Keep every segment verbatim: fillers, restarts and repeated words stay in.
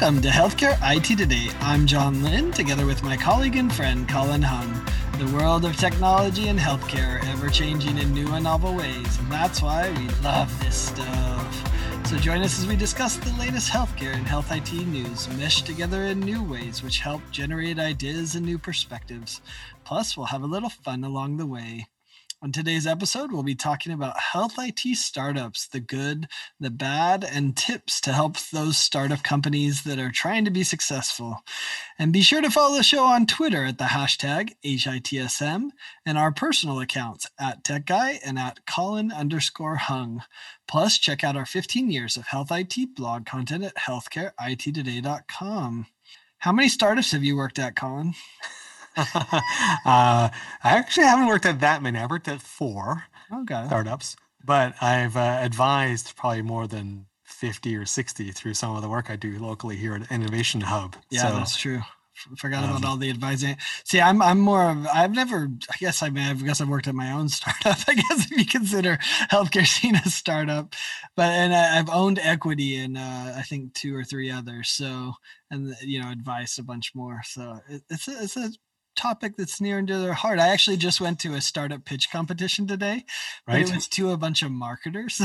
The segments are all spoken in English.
Welcome to Healthcare I T Today. I'm John Lynn, together with my colleague and friend Colin Hung. The world of technology and healthcare, ever-changing in new and novel ways, and that's why we love this stuff. So join us as we discuss the latest healthcare and health I T news, meshed together in new ways which help generate ideas and new perspectives. Plus, we'll have a little fun along the way. On today's episode, we'll be talking about health I T startups, the good, the bad, and tips to help those startup companies that are trying to be successful. And be sure to follow the show on Twitter at the hashtag H I T S M and our personal accounts at TechGuy and at Colin underscore Hung. Plus, check out our fifteen years of health I T blog content at healthcare I T today dot com. How many startups have you worked at, Colin? uh, I actually haven't worked at that many. I've worked at four okay. startups, but I've uh, advised probably more than fifty or sixty through some of the work I do locally here at Innovation Hub. Yeah, so, that's true. Forgot about um, all the advising. See, I'm I'm more of I've never. I guess I mean I guess I've worked at my own startup. I guess if you consider healthcare scene a startup, but and I, I've owned equity in uh, I think two or three others. So and you know advised a bunch more. So it, it's a, it's a topic that's near and dear to their heart. I actually just went to a startup pitch competition today, but right. It was to a bunch of marketers.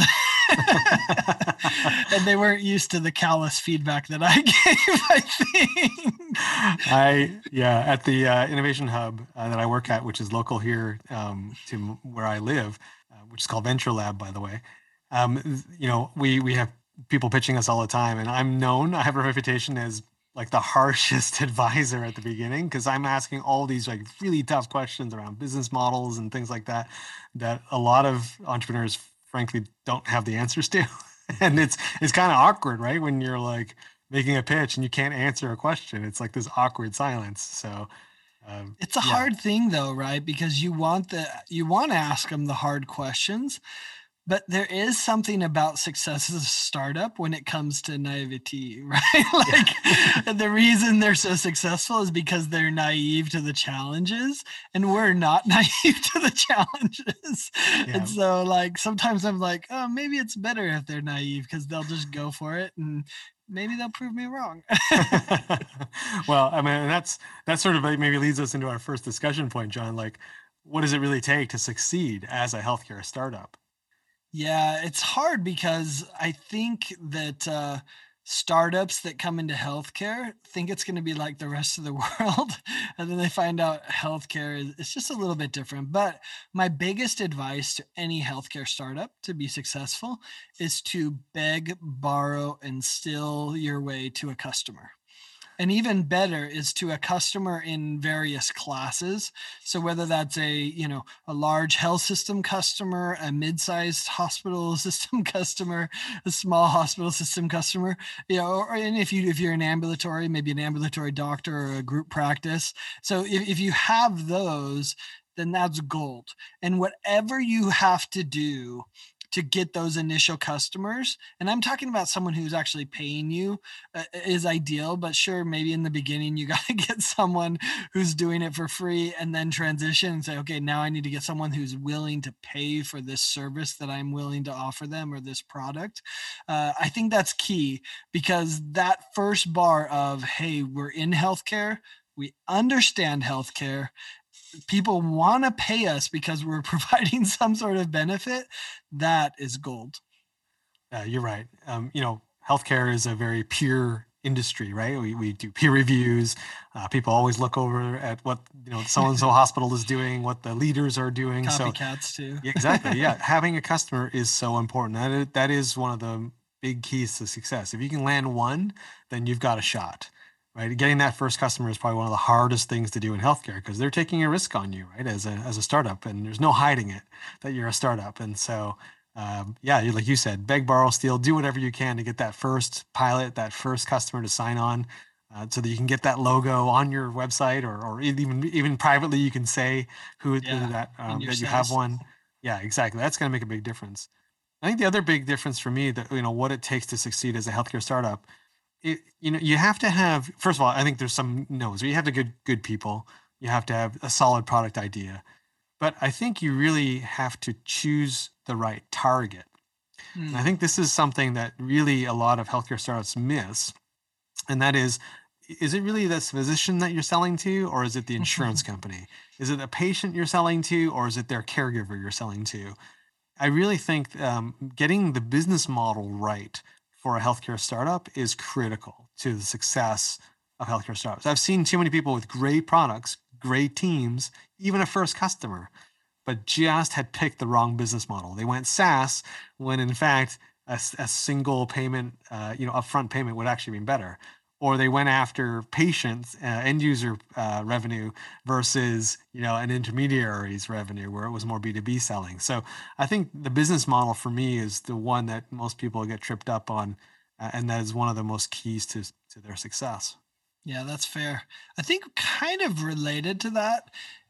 And they weren't used to the callous feedback that I gave, I think. I, yeah, at the uh, Innovation Hub uh, that I work at, which is local here um, to where I live, uh, which is called Venture Lab, by the way. Um, you know, we, we have people pitching us all the time, and I'm known, I have a reputation as like the harshest advisor at the beginning, because I'm asking all these like really tough questions around business models and things like that, that a lot of entrepreneurs frankly don't have the answers to. And it's, it's kind of awkward, right? When you're like making a pitch and you can't answer a question, it's like this awkward silence. So um, it's a yeah. hard thing though, right? Because you want the, you want to ask them the hard questions, but there is something about success as a startup when it comes to naivety, right? Like yeah. The reason they're so successful is because they're naive to the challenges, and we're not naive to the challenges. Yeah. And so like, sometimes I'm like, oh, maybe it's better if they're naive because they'll just go for it and maybe they'll prove me wrong. Well, I mean, that's, that sort of maybe leads us into our first discussion point, John. Like, what does it really take to succeed as a healthcare startup? Yeah, it's hard because I think that uh, startups that come into healthcare think it's going to be like the rest of the world. And then they find out healthcare is it's just a little bit different. But my biggest advice to any healthcare startup to be successful is to beg, borrow, and steal your way to a customer. And even better is to a customer in various classes. So whether that's a, you know, a large health system customer, a mid-sized hospital system customer, a small hospital system customer, you know, or, and if you, if you're an ambulatory, maybe an ambulatory doctor or a group practice. So if, if you have those, then that's gold. And whatever you have to do to get those initial customers, and I'm talking about someone who's actually paying you, uh, is ideal, but sure, maybe in the beginning you got to get someone who's doing it for free and then transition and say, okay, now I need to get someone who's willing to pay for this service that I'm willing to offer them or this product. Uh, I think that's key, because that first bar of, hey, we're in healthcare, we understand healthcare, people want to pay us because we're providing some sort of benefit, that is gold. Uh, you're right. Um, you know, healthcare is a very peer industry, right? We we do peer reviews. Uh, people always look over at what, you know, so-and-so hospital is doing, what the leaders are doing. Copycats so, too. Exactly. Yeah. Having a customer is so important. That is, that is one of the big keys to success. If you can land one, then you've got a shot. Right, getting that first customer is probably one of the hardest things to do in healthcare, because they're taking a risk on you, right, as a as a startup, and there's no hiding it that you're a startup. And so, um, yeah, like you said, beg, borrow, steal, do whatever you can to get that first pilot, that first customer to sign on, uh, so that you can get that logo on your website, or or even even privately you can say who yeah, that um, that you have one. Yeah, exactly. That's going to make a big difference. I think the other big difference for me, that you know what it takes to succeed as a healthcare startup. It, you know, you have to have, first of all, I think there's some no's. You have to get good people. You have to have a solid product idea. But I think you really have to choose the right target. Mm. And I think this is something that really a lot of healthcare startups miss, And that is, is it really this physician that you're selling to, or is it the insurance Mhm. company? Is it a patient you're selling to, or is it their caregiver you're selling to? I really think um, getting the business model right for a healthcare startup is critical to the success of healthcare startups. I've seen too many people with great products, great teams, even a first customer, but just had picked the wrong business model. They went SaaS when in fact a, s- a single payment, uh, you know, upfront payment would actually be better. Or they went after patients, uh, end user uh, revenue versus you know an intermediary's revenue, where it was more B two B selling. So I think the business model for me is the one that most people get tripped up on, uh, and that is one of the most keys to to their success. Yeah, that's fair. I think kind of related to that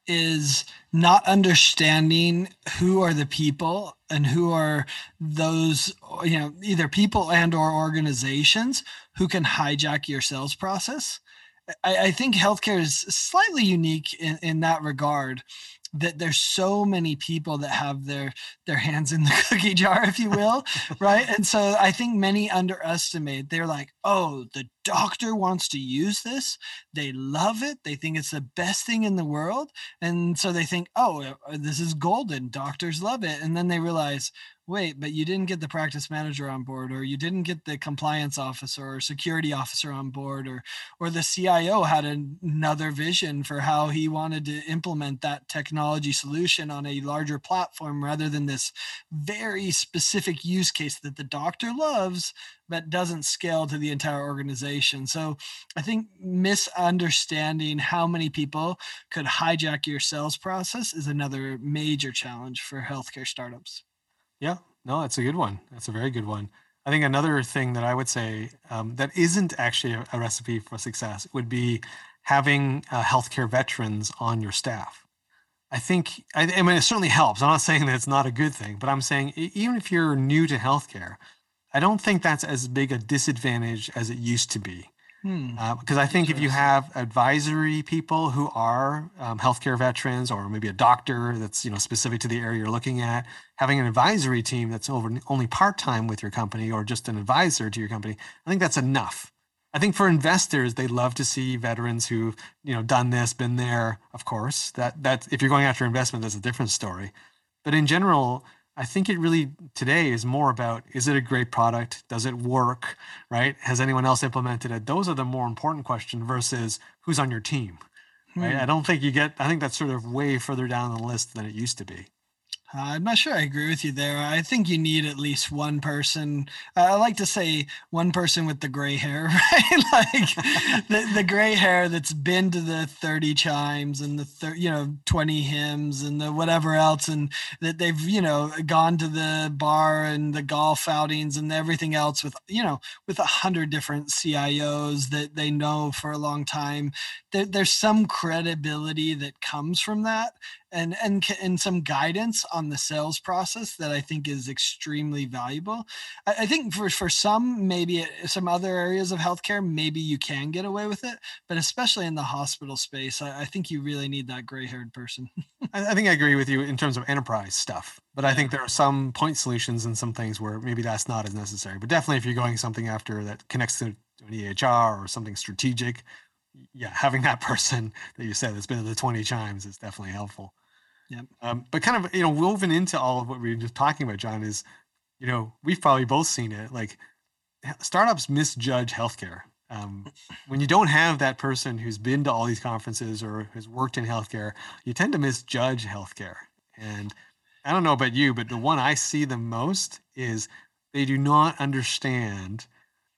is not understanding who are the people and who are those, you know, either people and or organizations who can hijack your sales process. I, I think healthcare is slightly unique in, in that regard, that there's so many people that have their their hands in the cookie jar, if you will, right? And so I think many underestimate. They're like, oh, the doctor wants to use this. They love it. They think it's the best thing in the world. And so they think, oh, uh, this is golden. Doctors love it. And then they realize, wait, but you didn't get the practice manager on board, or you didn't get the compliance officer or security officer on board, or or the C I O had an- another vision for how he wanted to implement that technology solution on a larger platform rather than this very specific use case that the doctor loves but doesn't scale to the entire organization. So I think misunderstanding how many people could hijack your sales process is another major challenge for healthcare startups. Yeah, no, that's a good one. That's a very good one. I think another thing that I would say um, that isn't actually a, a recipe for success would be having uh, healthcare veterans on your staff. I think, I, I mean, it certainly helps. I'm not saying that it's not a good thing, but I'm saying e- even if you're new to healthcare, I don't think that's as big a disadvantage as it used to be. Hmm. Uh, because I think if you Interesting. have advisory people who are um, healthcare veterans, or maybe a doctor that's you know specific to the area you're looking at, having an advisory team that's over only part time with your company, or just an advisor to your company, I think that's enough. I think for investors, they love to see veterans who've you know done this, been there. Of course, that that if you're going after investment, that's a different story. But in general, I think it really today is more about, is it a great product? Does it work? Right? Has anyone else implemented it? Those are the more important question versus who's on your team. Right? I Hmm. don't think you get, I think that's sort of way further down the list than it used to be. Uh, I'm not sure I agree with you there. I think you need at least one person. Uh, I like to say one person with the gray hair, right? Like the, the gray hair that's been to the thirty chimes and the thir- you know twenty hymns and the whatever else, and that they've you know gone to the bar and the golf outings and everything else with you know with a hundred different C I Os that they know for a long time. There, there's some credibility that comes from that, and and and some guidance on the sales process that I think is extremely valuable. I, I think for for some, maybe it- some other areas of healthcare, maybe you can get away with it, but especially in the hospital space, I, I think you really need that gray haired person. I, I think I agree with you in terms of enterprise stuff, but I Yeah. think there are some point solutions and some things where maybe that's not as necessary. But definitely, if you're going something after that connects to an E H R or something strategic, yeah, having that person that you said that's been to the twenty chimes is definitely helpful. Yep. Um, but kind of, you know, woven into all of what we were just talking about, John, is, you know, we've probably both seen it. Like h- startups misjudge healthcare. Um, when you don't have that person who's been to all these conferences or has worked in healthcare, you tend to misjudge healthcare. And I don't know about you, but the one I see the most is they do not understand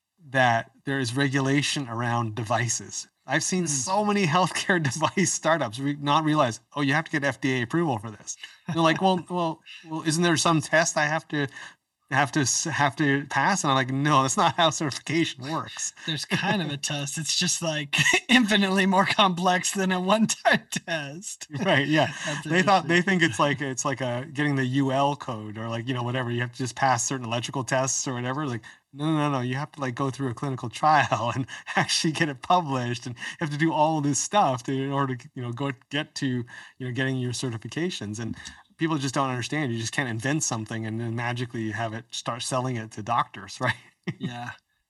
that there is regulation around devices. I've seen Hmm. so many healthcare device startups re- not realize, oh, you have to get F D A approval for this. They're like, well, well, well, isn't there some test I have to have to s- have to pass? And I'm like, no, that's not how certification works. There's kind of a test. It's just like infinitely more complex than a one time test. Right? Yeah, That's they thought interesting. they think it's like it's like a getting the U L code, or like you know whatever. You have to just pass certain electrical tests or whatever. Like no, no, no, no. You have to like go through a clinical trial and actually get it published, and you have to do all this stuff to in order to you know go get to you know getting your certifications. And people just don't understand. You just can't invent something and then magically have it start selling it to doctors, right? Yeah.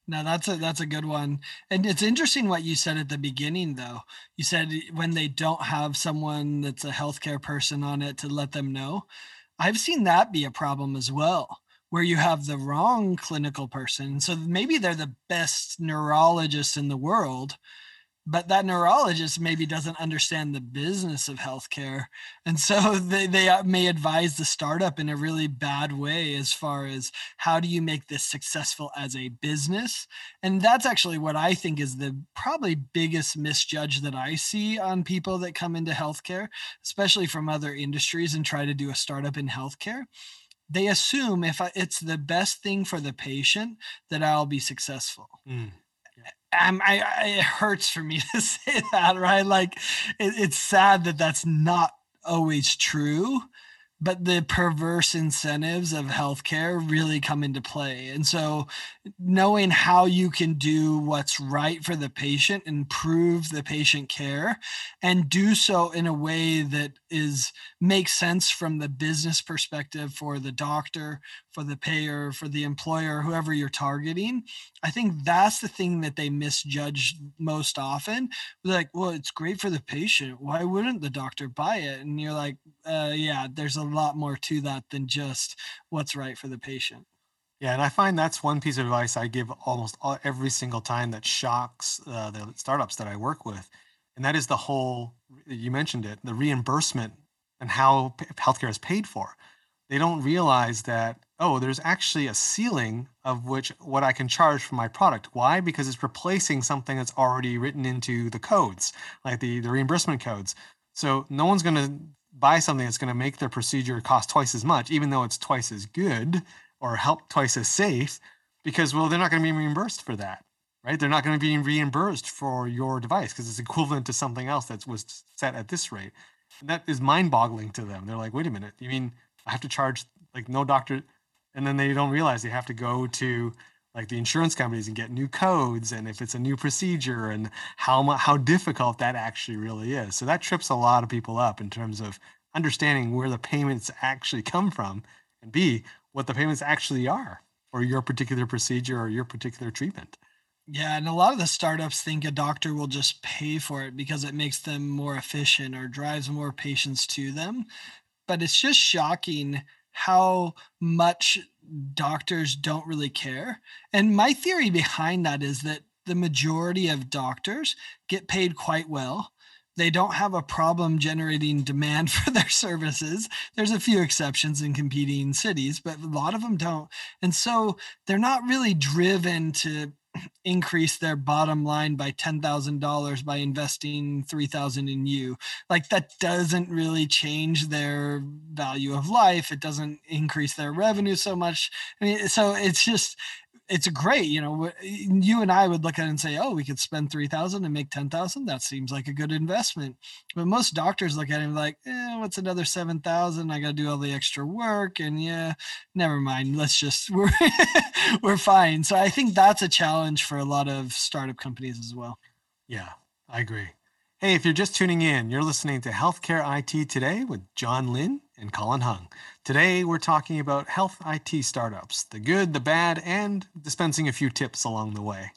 No, that's a that's a good one. And it's interesting what you said at the beginning though. You said when they don't have someone that's a healthcare person on it to let them know. I've seen that be a problem as well, where you have the wrong clinical person. So maybe they're the best neurologist in the world, but that neurologist maybe doesn't understand the business of healthcare. And so they, they uh, may advise the startup in a really bad way as far as how do you make this successful as a business. And that's actually what I think is the probably biggest misjudge that I see on people that come into healthcare, especially from other industries and try to do a startup in healthcare. They assume if I, it's the best thing for the patient that I'll be successful. Mm, yeah. Um, I, I it hurts for me to say that, right? Like, it, it's sad that that's not always true, but the perverse incentives of healthcare really come into play. And so, knowing how you can do what's right for the patient, improve the patient care, and do so in a way that is makes sense from the business perspective for the doctor, for the payer, for the employer, whoever you're targeting. I think that's the thing that they misjudge most often. They're like, well, it's great for the patient. Why wouldn't the doctor buy it? And you're like, uh, yeah, there's a lot more to that than just what's right for the patient. Yeah, and I find that's one piece of advice I give almost all, every single time that shocks uh, the startups that I work with, and that is the whole. You mentioned it, the reimbursement and how p- healthcare is paid for. They don't realize that, oh, there's actually a ceiling of which what I can charge for my product. Why? Because it's replacing something that's already written into the codes, like the the reimbursement codes. So no one's going to buy something that's going to make their procedure cost twice as much, even though it's twice as good or help twice as safe, because well, they're not going to be reimbursed for that, right? They're not going to be reimbursed for your device because it's equivalent to something else that was set at this rate. And that is mind-boggling to them. They're like, wait a minute, you mean I have to charge like no doctor? And then they don't realize they have to go to like the insurance companies and get new codes, and if it's a new procedure, and how mu- how difficult that actually really is. So that trips a lot of people up in terms of understanding where the payments actually come from, and B, what the payments actually are for your particular procedure or your particular treatment. Yeah, and a lot of the startups think a doctor will just pay for it because it makes them more efficient or drives more patients to them. But it's just shocking how much doctors don't really care. And my theory behind that is that the majority of doctors get paid quite well. They don't have a problem generating demand for their services. There's a few exceptions in competing cities, but a lot of them don't. And so they're not really driven to increase their bottom line by ten thousand dollars by investing three thousand in you. Like that doesn't really change their value of life. It doesn't increase their revenue so much. I mean, so it's just it's great, you know. You and I would look at it and say, "Oh, we could spend three thousand and make ten thousand. That seems like a good investment." But most doctors look at it like, "Eh, what's another seven thousand? I got to do all the extra work, and yeah, never mind. Let's just we're we're fine." So I think that's a challenge for a lot of startup companies as well. Yeah, I agree. Hey, if you're just tuning in, you're listening to Healthcare I T Today with John Lynn and Colin Hung. Today, we're talking about health I T startups, the good, the bad, and dispensing a few tips along the way.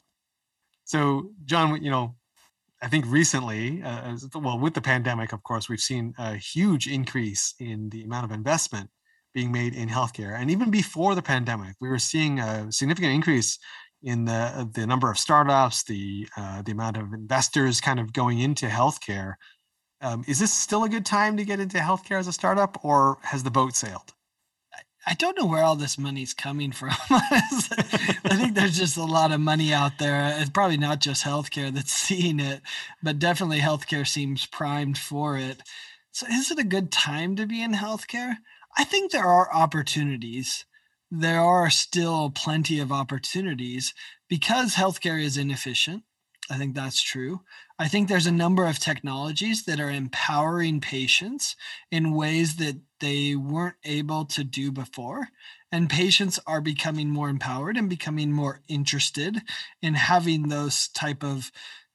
So, John, you know, I think recently, uh, as- well, with the pandemic, of course, we've seen a huge increase in the amount of investment being made in healthcare. And even before the pandemic, we were seeing a significant increase in the uh, the number of startups, the uh, the amount of investors kind of going into healthcare. Um, is this still a good time to get into healthcare as a startup, or has the boat sailed? I don't know where all this money's coming from. Honestly. I think there's just a lot of money out there. It's probably not just healthcare that's seeing it, but definitely healthcare seems primed for it. So, is it a good time to be in healthcare? I think there are opportunities. There are still plenty of opportunities because healthcare is inefficient. I think that's true. I think there's a number of technologies that are empowering patients in ways that they weren't able to do before. And patients are becoming more empowered and becoming more interested in having those type of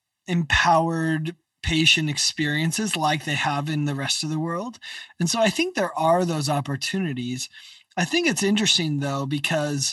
empowered patient experiences like they have in the rest of the world. And so I think there are those opportunities. I think it's interesting though, because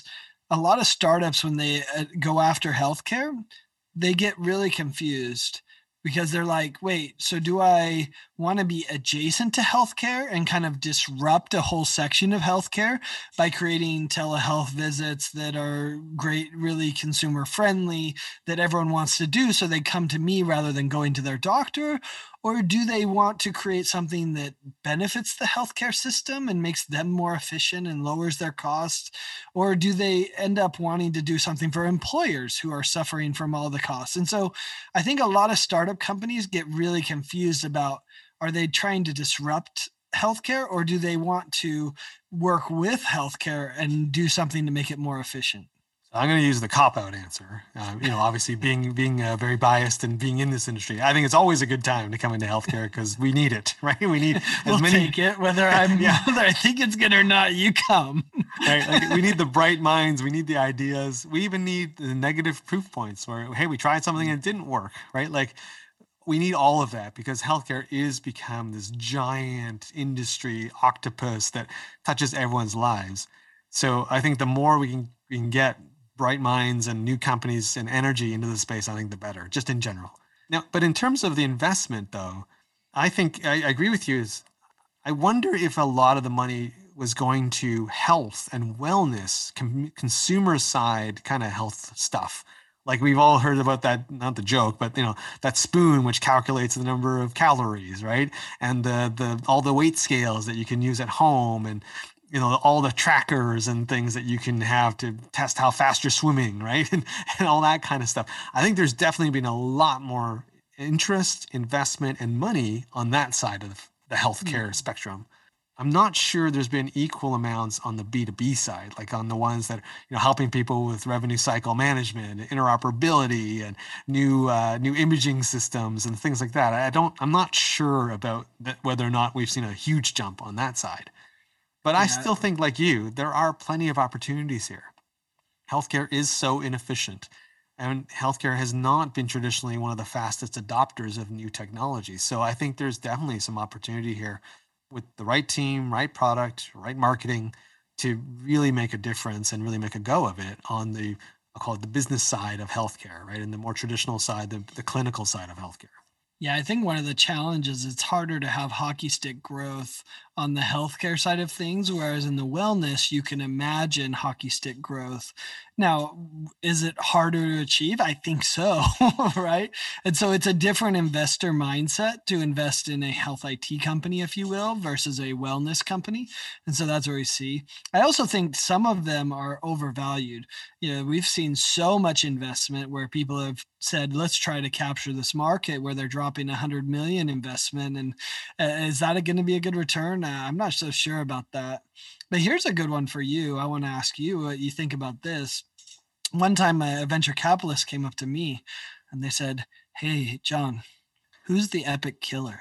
a lot of startups when they uh, go after healthcare, they get really confused because they're like, wait, so do I want to be adjacent to healthcare and kind of disrupt a whole section of healthcare by creating telehealth visits that are great, really consumer friendly, that everyone wants to do? So they come to me rather than going to their doctor? Or do they want to create something that benefits the healthcare system and makes them more efficient and lowers their costs? Or do they end up wanting to do something for employers who are suffering from all the costs? And so I think a lot of startup companies get really confused about, are they trying to disrupt healthcare or do they want to work with healthcare and do something to make it more efficient? So I'm going to use the cop out answer. Uh, you know, obviously being being uh, very biased and being in this industry, I think it's always a good time to come into healthcare because we need it, right? We need as We'll many, take it whether I'm yeah, whether I think it's good or not. You come. right. Like we need the bright minds, we need the ideas, we even need the negative proof points where hey, we tried something and it didn't work, right? Like we need all of that because healthcare is become this giant industry octopus that touches everyone's lives. So I think the more we can we can get bright minds and new companies and energy into the space, I think the better, just in general. Now, but in terms of the investment, though, I think I, I agree with you. Is I wonder if a lot of the money was going to health and wellness, com- consumer side kind of health stuff. Like we've all heard about that, not the joke, but you know, that spoon which calculates the number of calories, right? And the the all the weight scales that you can use at home and you know, all the trackers and things that you can have to test how fast you're swimming, right? And, and all that kind of stuff. I think there's definitely been a lot more interest, investment, and money on that side of the healthcare Hmm. spectrum. I'm not sure there's been equal amounts on the B two B side, like on the ones that you know helping people with revenue cycle management, interoperability, and new uh, new imaging systems and things like that. I don't. I'm not sure about that, whether or not we've seen a huge jump on that side. But I Yeah. still think, like you, there are plenty of opportunities here. Healthcare is so inefficient, and healthcare has not been traditionally one of the fastest adopters of new technology. So I think there's definitely some opportunity here with the right team, right product, right marketing to really make a difference and really make a go of it on the, I'll call it the business side of healthcare, right? And the more traditional side, the, the clinical side of healthcare. Yeah, I think one of the challenges, it's harder to have hockey stick growth on the healthcare side of things, whereas in the wellness, you can imagine hockey stick growth. Now, w- is it harder to achieve? I think so, right? And so it's a different investor mindset to invest in a health I T company, if you will, versus a wellness company. And so that's where we see. I also think some of them are overvalued. You know, we've seen so much investment where people have said, let's try to capture this market where they're dropping a hundred million investment. And uh, is that going to be a good return? Uh, I'm not so sure about that. But here's a good one for you. I want to ask you what you think about this. One time, a venture capitalist came up to me and they said, hey, John, who's the epic killer?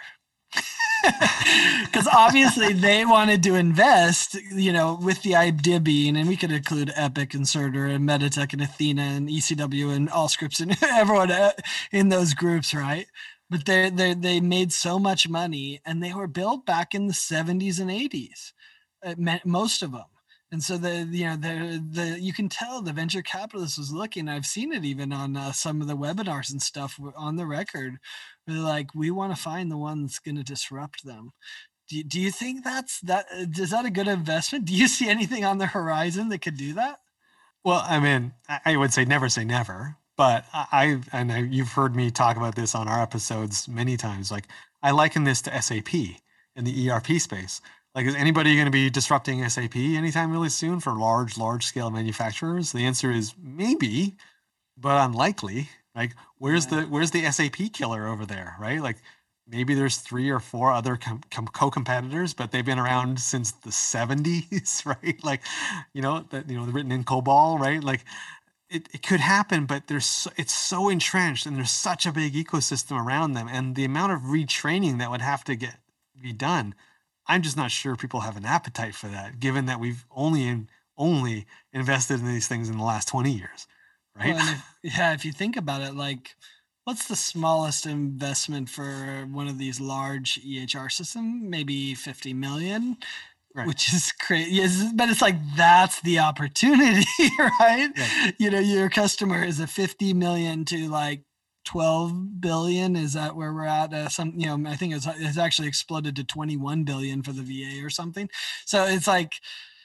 Because obviously they wanted to invest, you know, with the idea being, and we could include Epic and Cerner and Meditech and Athena and E C W and Allscripts and everyone uh, in those groups, right? But they they they made so much money, and they were built back in the seventies and eighties, uh, most of them. And so the you know the the you can tell the venture capitalist was looking. I've seen it even on uh, some of the webinars and stuff on the record. They're like, we want to find the one that's going to disrupt them. Do you, do you think that's that? uh, Is that a good investment? Do you see anything on the horizon that could do that? Well, I mean, I I would say never say never, but I, I and I, you've heard me talk about this on our episodes many times. Like I liken this to S A P in the E R P space. Like, is anybody going to be disrupting S A P anytime really soon for large, large scale manufacturers? The answer is maybe, but unlikely. Like, where's Yeah. the where's the S A P killer over there, right? Like, maybe there's three or four other com- com- co-competitors, but they've been around since the seventies, right? Like, you know that you know they're written in COBOL, right? Like, it, it could happen, but there's so, it's so entrenched, and there's such a big ecosystem around them, and the amount of retraining that would have to get be done. I'm just not sure people have an appetite for that, given that we've only in, only invested in these things in the last twenty years, Well, right? and if yeah, if you think about it, like, what's the smallest investment for one of these large E H R system? Maybe fifty million. Right. which is crazy. Yes, but it's like that's the opportunity, right? Right. You know, your customer is a fifty million to like twelve billion. Is that where we're at? Uh, some, you know, I think it's it's actually exploded to twenty-one billion for the V A or something. So it's like,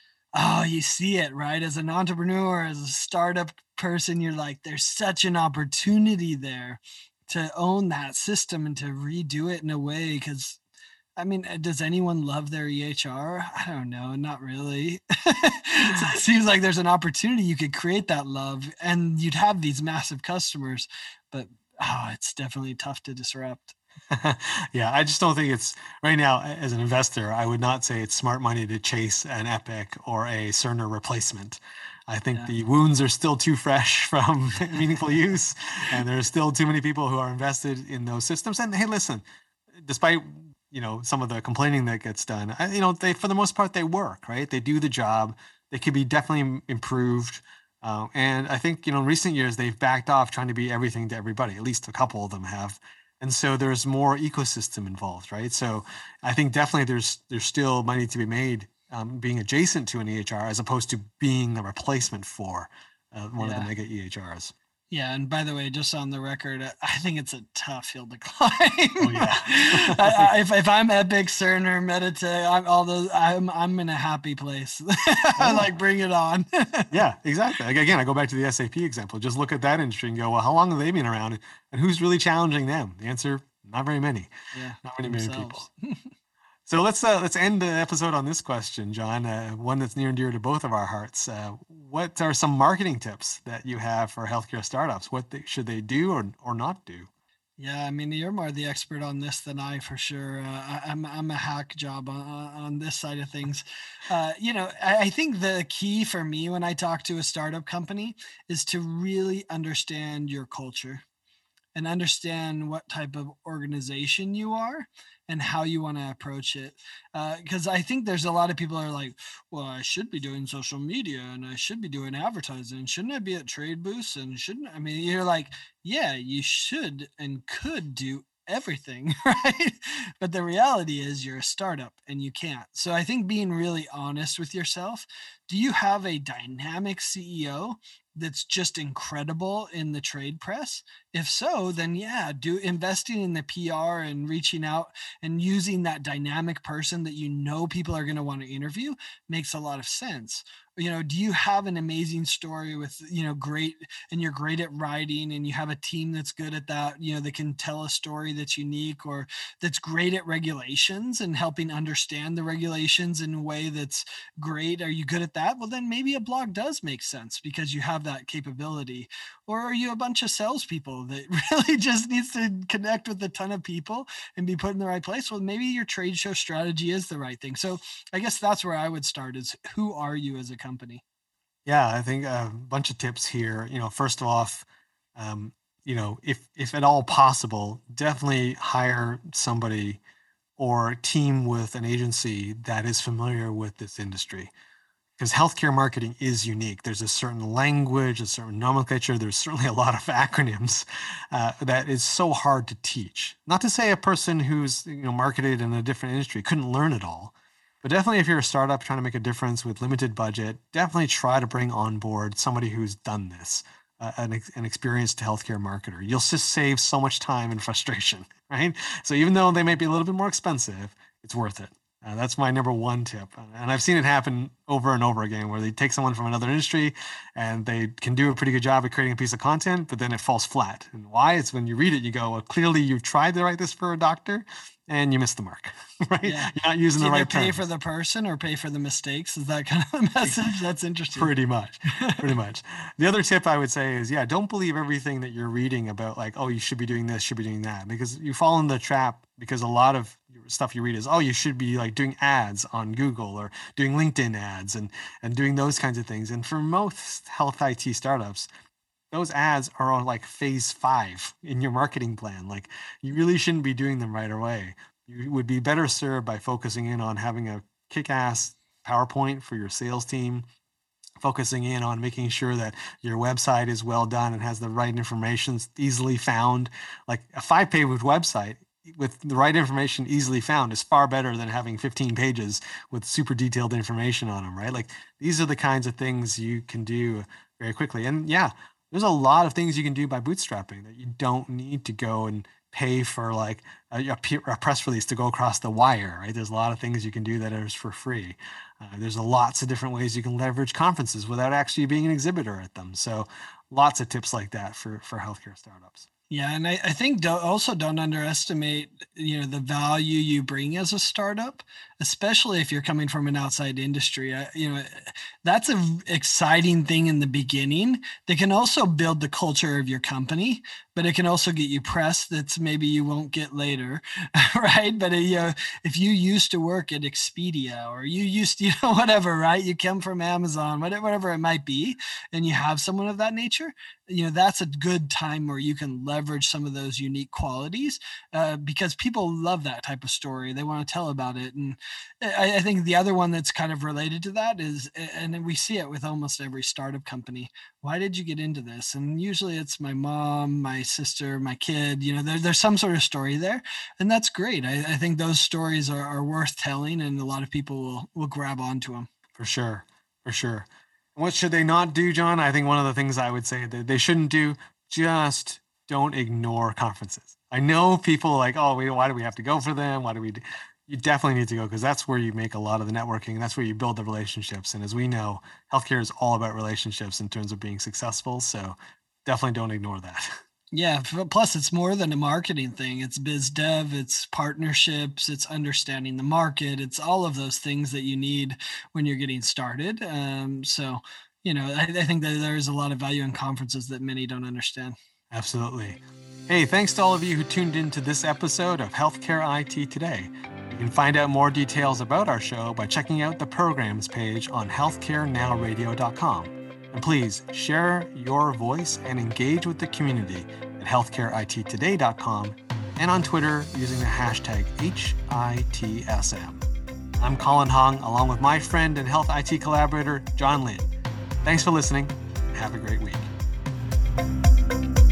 oh, you see it, right? As an entrepreneur, as a startup person, you're like, there's such an opportunity there to own that system and to redo it in a way. Because I mean, uh, does anyone love their E H R? I don't know, not really. So it seems like there's an opportunity you could create that love and you'd have these massive customers, but oh, it's definitely tough to disrupt. Yeah, I just don't think it's right now a- as an investor, I would not say it's smart money to chase an Epic or a Cerner replacement. I think Yeah. the wounds are still too fresh from meaningful use, and there's still too many people who are invested in those systems. And hey, listen, despite you know some of the complaining that gets done, I, you know they for the most part they work, right? They do the job. They could be definitely im- improved. Uh, and I think you know in recent years they've backed off trying to be everything to everybody. At least a couple of them have, and so there's more ecosystem involved, right? So I think definitely there's there's still money to be made um, being adjacent to an E H R as opposed to being a replacement for uh, one of the Yeah. mega E H Rs. Yeah, and by the way, just on the record, uh, I think it's a tough hill to climb. Oh yeah, I, I think I, if if I'm Epic, Cerner, Meditech, I'm all those. I'm I'm in a happy place. I yeah. like bring it on. Yeah, exactly. Like, again, I go back to the S A P example. Just look at that industry and go, well, how long have they been around, and who's really challenging them? The answer: not very many, Yeah, not many, many themselves. people. So let's uh, let's end the episode on this question, John. Uh, one that's near and dear to both of our hearts. Uh, what are some marketing tips that you have for healthcare startups? What they, should they do or or not do? Yeah, I mean, you're more the expert on this than I, for sure. Uh, I, I'm I'm a hack job on on on this side of things. Uh, you know, I, I think the key for me when I talk to a startup company is to really understand your culture and understand what type of organization you are and how you want to approach it. Because I think there's a lot of people are like, well, I should be doing social media and I should be doing advertising. Shouldn't I be at trade booths? And shouldn't I mean, you're like, yeah, you should and could do everything, right? But the reality is you're a startup and you can't. So I think being really honest with yourself, do you have a dynamic C E O that's just incredible in the trade press? If so, then yeah, do investing in the P R and reaching out and using that dynamic person that you know people are going to want to interview makes a lot of sense. You know, do you have an amazing story with, you know, great, and you're great at writing and you have a team that's good at that, you know, that can tell a story that's unique or that's great at regulations and helping understand the regulations in a way that's great? Are you good at that? Well, then maybe a blog does make sense because you have that capability. Or are you a bunch of salespeople that really just needs to connect with a ton of people and be put in the right place? Well, maybe your trade show strategy is the right thing. So I guess that's where I would start is who are you as a company? Yeah, I think a bunch of tips here. You know, first off, um, you know, if if at all possible, definitely hire somebody or team with an agency that is familiar with this industry. Because healthcare marketing is unique. There's a certain language, a certain nomenclature. There's certainly a lot of acronyms uh, that is so hard to teach. Not to say a person who's you know marketed in a different industry couldn't learn it all, but definitely if you're a startup trying to make a difference with limited budget, definitely try to bring on board somebody who's done this, uh, an, ex- an experienced healthcare marketer. You'll just save so much time and frustration, right? So even though they may be a little bit more expensive, it's worth it. Uh, that's my number one tip. Uh, And I've seen it happen over and over again where they take someone from another industry and they can do a pretty good job at creating a piece of content, but then it falls flat. And why? It's when you read it, you go, well, clearly you tried to write this for a doctor and you missed the mark, right? Yeah. You're not using It's the either right pay for terms. the person or pay for the mistakes. Is that kind of the message? That's interesting. Pretty much, pretty much. The other tip I would say is, yeah, don't believe everything that you're reading about, like, oh, you should be doing this, should be doing that, because you fall in the trap. Because a lot of stuff you read is, oh, you should be like doing ads on Google or doing LinkedIn ads and and doing those kinds of things. And for most health I T startups, those ads are on like phase five in your marketing plan. Like, you really shouldn't be doing them right away. You would be better served by focusing in on having a kick-ass PowerPoint for your sales team, focusing in on making sure that your website is well done and has the right information, easily found. Like a five page website with the right information easily found is far better than having fifteen pages with super detailed information on them, right? Like these are the kinds of things you can do very quickly. And yeah, there's a lot of things you can do by bootstrapping that you don't need to go and pay for like a, a pe- a press release to go across the wire, right? There's a lot of things you can do that is for free. Uh, there's a lots of different ways you can leverage conferences without actually being an exhibitor at them. So lots of tips like that for, for healthcare startups. Yeah, and I, I think don't, also don't underestimate, you know, the value you bring as a startup, especially if you're coming from an outside industry. I, you know, that's a v- exciting thing in the beginning that can also build the culture of your company, but it can also get you press that's maybe you won't get later, right? But uh, you know, if you used to work at Expedia or you used to, you know, whatever, right? You come from Amazon, whatever, whatever it might be, and you have someone of that nature, you know, that's a good time where you can leverage some of those unique qualities, uh, because people love that type of story. They want to tell about it. And I, I think the other one that's kind of related to that is, and then we see it with almost every startup company. Why did you get into this? And usually it's my mom, my sister, my kid. You know, there, there's some sort of story there, and that's great. I, I think those stories are, are worth telling, and a lot of people will will grab onto them. For sure. For sure. What should they not do, John? I think one of the things I would say that they shouldn't do, just don't ignore conferences. I know people are like, oh, we, why do we have to go for them? Why do we do? You definitely need to go because that's where you make a lot of the networking. That's where you build the relationships. And as we know, healthcare is all about relationships in terms of being successful. So definitely don't ignore that. Yeah, f- plus it's more than a marketing thing. It's biz dev, it's partnerships, it's understanding the market, it's all of those things that you need when you're getting started. Um, so, you know, I, I think that there's a lot of value in conferences that many don't understand. Absolutely. Hey, thanks to all of you who tuned into this episode of Healthcare I T Today. You can find out more details about our show by checking out the programs page on healthcare now radio dot com. And please share your voice and engage with the community at healthcare I T today dot com and on Twitter using the hashtag H I T S M. I'm Colin Hong, along with my friend and health I T collaborator, John Lin. Thanks for listening, and have a great week.